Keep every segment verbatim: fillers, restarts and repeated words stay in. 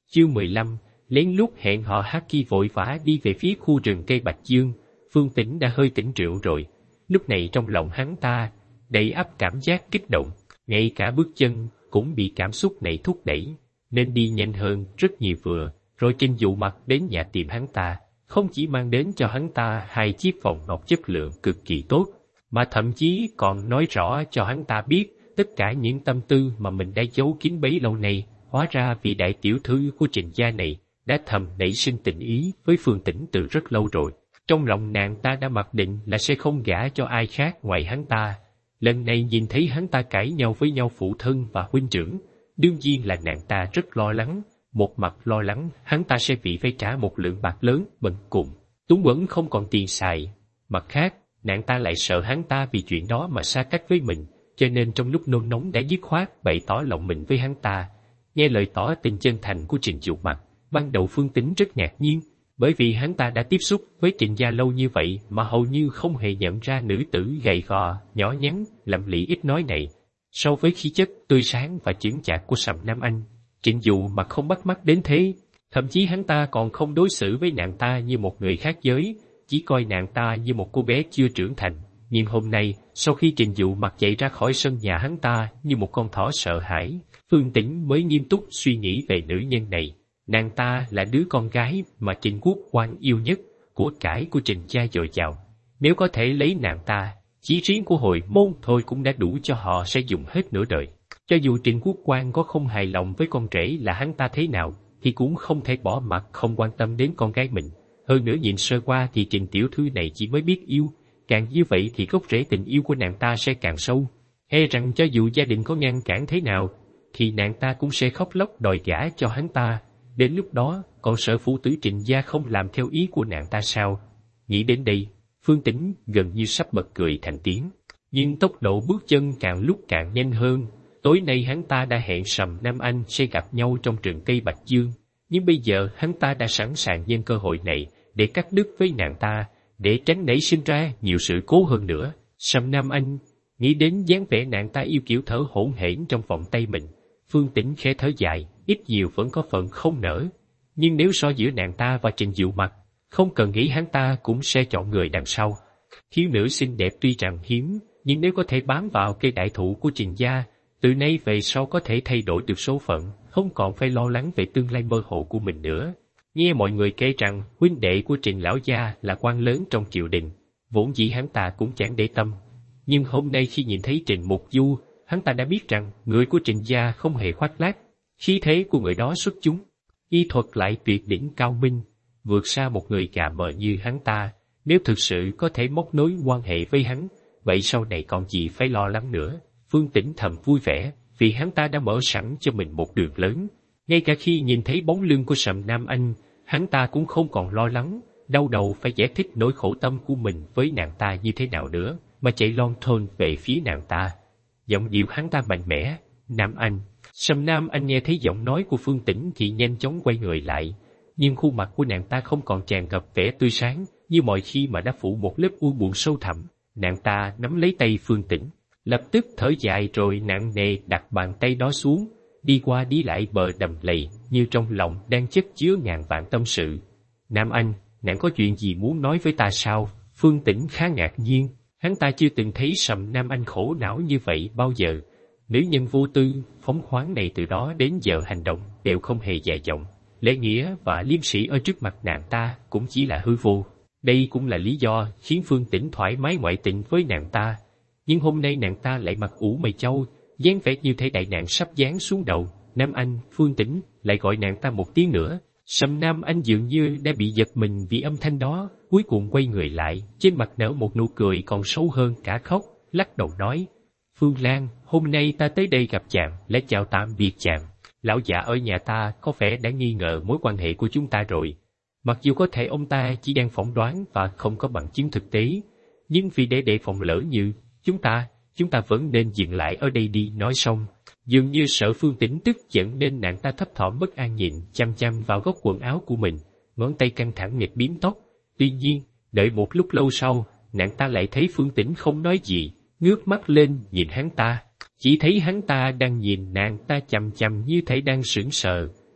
Chương mười lăm, lén lút hẹn hò. Haki vội vã đi về phía khu rừng cây bạch dương. Phương Tĩnh đã hơi tỉnh rượu rồi. Lúc này trong lòng hắn ta đầy ắp cảm giác kích động, ngay cả bước chân cũng bị cảm xúc này thúc đẩy, nên đi nhanh hơn rất nhiều vừa. Rồi Trình Dụ Mặc đến nhà tìm hắn ta, không chỉ mang đến cho hắn ta hai chiếc vòng ngọc chất lượng cực kỳ tốt, mà thậm chí còn nói rõ cho hắn ta biết tất cả những tâm tư mà mình đã giấu kín bấy lâu nay. Hóa ra vị đại tiểu thư của Trình gia này đã thầm nảy sinh tình ý với Phương Tĩnh từ rất lâu rồi. Trong lòng nàng ta đã mặc định là sẽ không gả cho ai khác ngoài hắn ta. Lần này nhìn thấy hắn ta cãi nhau với nhau phụ thân và huynh trưởng, đương nhiên là nàng ta rất lo lắng. Một mặt lo lắng hắn ta sẽ bị phải trả một lượng bạc lớn bần cùng, túng quẫn không còn tiền xài. Mặt khác, nàng ta lại sợ hắn ta vì chuyện đó mà xa cách với mình, cho nên trong lúc nôn nóng đã dứt khoát bày tỏ lòng mình với hắn ta. Nghe lời tỏ tình chân thành của Trình Dụ Mặc, ban đầu Phương Tĩnh rất ngạc nhiên, bởi vì hắn ta đã tiếp xúc với Trình gia lâu như vậy mà hầu như không hề nhận ra nữ tử gầy gò, nhỏ nhắn, lậm lĩ ít nói này. So với khí chất tươi sáng và chững chạc của Sầm Nam Anh, Trình Dụ Mặc không bắt mắt đến thế. Thậm chí hắn ta còn không đối xử với nàng ta như một người khác giới, chỉ coi nàng ta như một cô bé chưa trưởng thành. Nhưng hôm nay, sau khi Trình Dụ Mặc chạy ra khỏi sân nhà hắn ta như một con thỏ sợ hãi, Phương Tĩnh mới nghiêm túc suy nghĩ về nữ nhân này. Nàng ta là đứa con gái mà Trình Quốc Quang yêu nhất, của cải của Trình gia dồi dào. Nếu có thể lấy nàng ta, chỉ riêng của Hồi Môn thôi cũng đã đủ cho họ sẽ dùng hết nửa đời. Cho dù Trình Quốc Quang có không hài lòng với con rể là hắn ta thế nào, thì cũng không thể bỏ mặc không quan tâm đến con gái mình. Hơn nữa nhìn sơ qua thì Trình tiểu thư này chỉ mới biết yêu, càng như vậy thì gốc rễ tình yêu của nàng ta sẽ càng sâu. E rằng cho dù gia đình có ngăn cản thế nào, thì nàng ta cũng sẽ khóc lóc đòi gả cho hắn ta. Đến lúc đó, còn sợ phụ tử Trình gia không làm theo ý của nàng ta sao? Nghĩ đến đây, Phương Tĩnh gần như sắp bật cười thành tiếng. Nhưng tốc độ bước chân càng lúc càng nhanh hơn. Tối nay hắn ta đã hẹn Sầm Nam Anh sẽ gặp nhau trong rừng cây bạch dương, nhưng bây giờ hắn ta đã sẵn sàng nhân cơ hội này để cắt đứt với nàng ta, để tránh nảy sinh ra nhiều sự cố hơn nữa. Sầm Nam Anh nghĩ đến dáng vẻ nàng ta yêu kiểu thở hổn hển trong vòng tay mình, Phương Tĩnh khẽ thở dài, ít nhiều vẫn có phần không nỡ. Nhưng nếu so giữa nàng ta và Trình Dụ Mặc, không cần nghĩ hắn ta cũng sẽ chọn người đằng sau. Thiếu nữ xinh đẹp tuy rằng hiếm, nhưng nếu có thể bám vào cây đại thụ của Trình gia, từ nay về sau có thể thay đổi được số phận, không còn phải lo lắng về tương lai mơ hồ của mình nữa. Nghe mọi người kể rằng huynh đệ của Trình lão gia là quan lớn trong triều đình, vốn dĩ hắn ta cũng chẳng để tâm. Nhưng hôm nay khi nhìn thấy Trình Mục Du, hắn ta đã biết rằng người của Trình gia không hề khoác lác, khí thế của người đó xuất chúng, y thuật lại tuyệt đỉnh cao minh, vượt xa một người gà mờ như hắn ta. Nếu thực sự có thể móc nối quan hệ với hắn, vậy sau này còn gì phải lo lắng nữa. Phương Tĩnh thầm vui vẻ, vì hắn ta đã mở sẵn cho mình một đường lớn. Ngay cả khi nhìn thấy bóng lưng của Sầm Nam Anh, hắn ta cũng không còn lo lắng, đau đầu phải giải thích nỗi khổ tâm của mình với nàng ta như thế nào nữa, mà chạy lon thon về phía nàng ta. Giọng điệu hắn ta mạnh mẽ, Nam Anh. Sầm Nam Anh nghe thấy giọng nói của Phương Tĩnh thì nhanh chóng quay người lại, nhưng khuôn mặt của nàng ta không còn tràn ngập vẻ tươi sáng như mọi khi mà đã phủ một lớp u buồn sâu thẳm. Nàng ta nắm lấy tay Phương Tĩnh, lập tức thở dài rồi nặng nề đặt bàn tay đó xuống, đi qua đi lại bờ đầm lầy như trong lòng đang chất chứa ngàn vạn tâm sự. Nam Anh, nàng có chuyện gì muốn nói với ta sao? Phương Tĩnh khá ngạc nhiên, hắn ta chưa từng thấy Sầm Nam Anh khổ não như vậy bao giờ. Nữ nhân vô tư, phóng khoáng này từ đó đến giờ hành động đều không hề dè dọng. Lễ nghĩa và liêm sĩ ở trước mặt nàng ta cũng chỉ là hư vô. Đây cũng là lý do khiến Phương Tĩnh thoải mái ngoại tình với nàng ta. Nhưng hôm nay nàng ta lại mặt ủ mày chau, dáng vẻ như thể đại nạn sắp giáng xuống đầu. Nam Anh, Phương Tĩnh lại gọi nàng ta một tiếng nữa. Sầm Nam Anh dường như đã bị giật mình vì âm thanh đó, cuối cùng quay người lại, trên mặt nở một nụ cười còn sâu hơn cả khóc, lắc đầu nói: Phương Lan, hôm nay ta tới đây gặp chàng, lẽ chào tạm biệt chàng. Lão già ở nhà ta có vẻ đã nghi ngờ mối quan hệ của chúng ta rồi. Mặc dù có thể ông ta chỉ đang phỏng đoán và không có bằng chứng thực tế, nhưng vì để đề phòng lỡ như chúng ta, chúng ta vẫn nên dừng lại ở đây đi. Nói xong, dường như sợ Phương Tĩnh tức giận nên nàng ta thấp thỏm bất an nhìn chăm chăm vào góc quần áo của mình, ngón tay căng thẳng nghịch biếm tóc. Tuy nhiên, đợi một lúc lâu sau, nàng ta lại thấy Phương Tĩnh không nói gì, ngước mắt lên nhìn hắn ta. Chỉ thấy hắn ta đang nhìn nàng ta chằm chằm như thể đang sững sờ,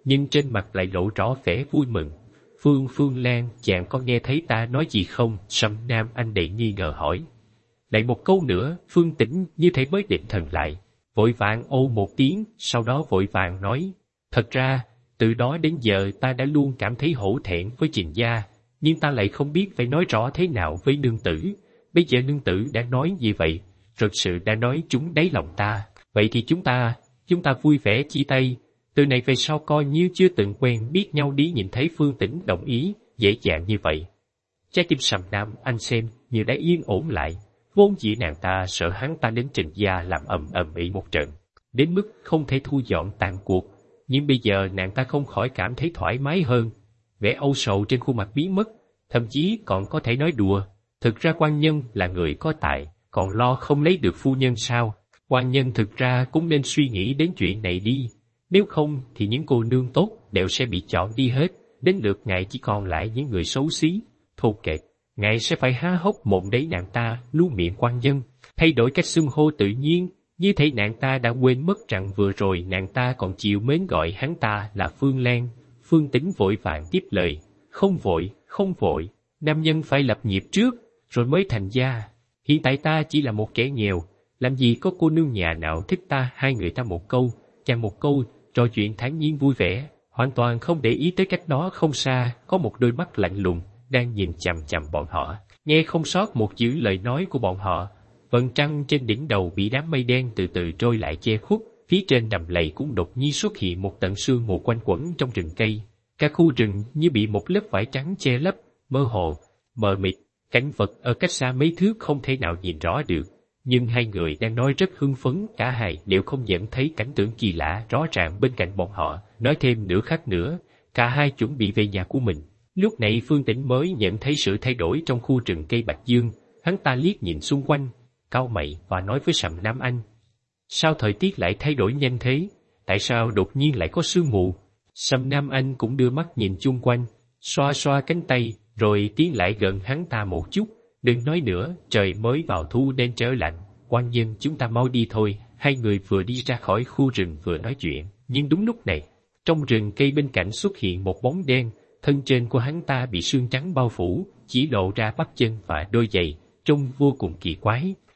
nhưng trên mặt lại lộ rõ vẻ vui mừng. Phương Phương Lan, chàng có nghe thấy ta nói gì không? Sầm Nam Anh đầy nghi ngờ hỏi. Lại một câu nữa, Phương Tĩnh như thế mới định thần lại, vội vàng ô một tiếng, sau đó vội vàng nói, thật ra, từ đó đến giờ ta đã luôn cảm thấy hổ thẹn với Trình gia, nhưng ta lại không biết phải nói rõ thế nào với nương tử. Bây giờ nương tử đã nói như vậy, thực sự đã nói chúng đáy lòng ta, vậy thì chúng ta, chúng ta vui vẻ chia tay, từ này về sau coi như chưa từng quen biết nhau đi. Nhìn thấy Phương Tĩnh đồng ý, dễ dàng như vậy, trái tim Sầm Nam Anh xem như đã yên ổn lại. Vốn dĩ nàng ta sợ hắn ta đến Trình gia làm ầm ầm ĩ một trận, đến mức không thể thu dọn tàn cuộc, nhưng bây giờ nàng ta không khỏi cảm thấy thoải mái hơn. Vẻ âu sầu trên khuôn mặt biến mất, thậm chí còn có thể nói đùa, thực ra quan nhân là người có tài, còn lo không lấy được phu nhân sao? Quan nhân thực ra cũng nên suy nghĩ đến chuyện này đi, nếu không thì những cô nương tốt đều sẽ bị chọn đi hết, đến lượt ngài chỉ còn lại những người xấu xí. Thô kệch, ngài sẽ phải há hốc mồm đấy. Nàng ta lu miệng quan nhân, thay đổi cách xưng hô tự nhiên, như thể nàng ta đã quên mất rằng vừa rồi nàng ta còn chịu mến gọi hắn ta là Phương Lan. Phương Tĩnh vội vàng tiếp lời, không vội, không vội, nam nhân phải lập nghiệp trước, rồi mới thành gia. Hiện tại ta chỉ là một kẻ nghèo, làm gì có cô nương nhà nào thích ta. Hai người ta một câu, chàng một câu, trò chuyện thản nhiên vui vẻ, hoàn toàn không để ý tới cách đó không xa có một đôi mắt lạnh lùng đang nhìn chằm chằm bọn họ, nghe không sót một chữ lời nói của bọn họ. Vầng trăng trên đỉnh đầu bị đám mây đen từ từ trôi lại che khuất, phía trên đầm lầy cũng đột nhiên xuất hiện một tầng sương mù quanh quẩn trong rừng cây. Cả khu rừng như bị một lớp vải trắng che lấp, mơ hồ, mờ mịt, cảnh vật ở cách xa mấy thước không thể nào nhìn rõ được. Nhưng hai người đang nói rất hưng phấn, cả hai đều không nhận thấy cảnh tượng kỳ lạ rõ ràng bên cạnh bọn họ. Nói thêm nửa khắc nữa, cả hai chuẩn bị về nhà của mình. Lúc này Phương Tĩnh mới nhận thấy sự thay đổi trong khu rừng cây Bạch Dương. Hắn ta liếc nhìn xung quanh, cau mày và nói với Sầm Nam Anh, sao thời tiết lại thay đổi nhanh thế? Tại sao đột nhiên lại có sương mù? Sầm Nam Anh cũng đưa mắt nhìn chung quanh, xoa xoa cánh tay, rồi tiến lại gần hắn ta một chút. Đừng nói nữa, trời mới vào thu nên trở lạnh, quan nhân chúng ta mau đi thôi. Hai người vừa đi ra khỏi khu rừng vừa nói chuyện, nhưng đúng lúc này, trong rừng cây bên cạnh xuất hiện một bóng đen, thân trên của hắn ta bị sương trắng bao phủ, chỉ lộ ra bắp chân và đôi giày, trông vô cùng kỳ quái.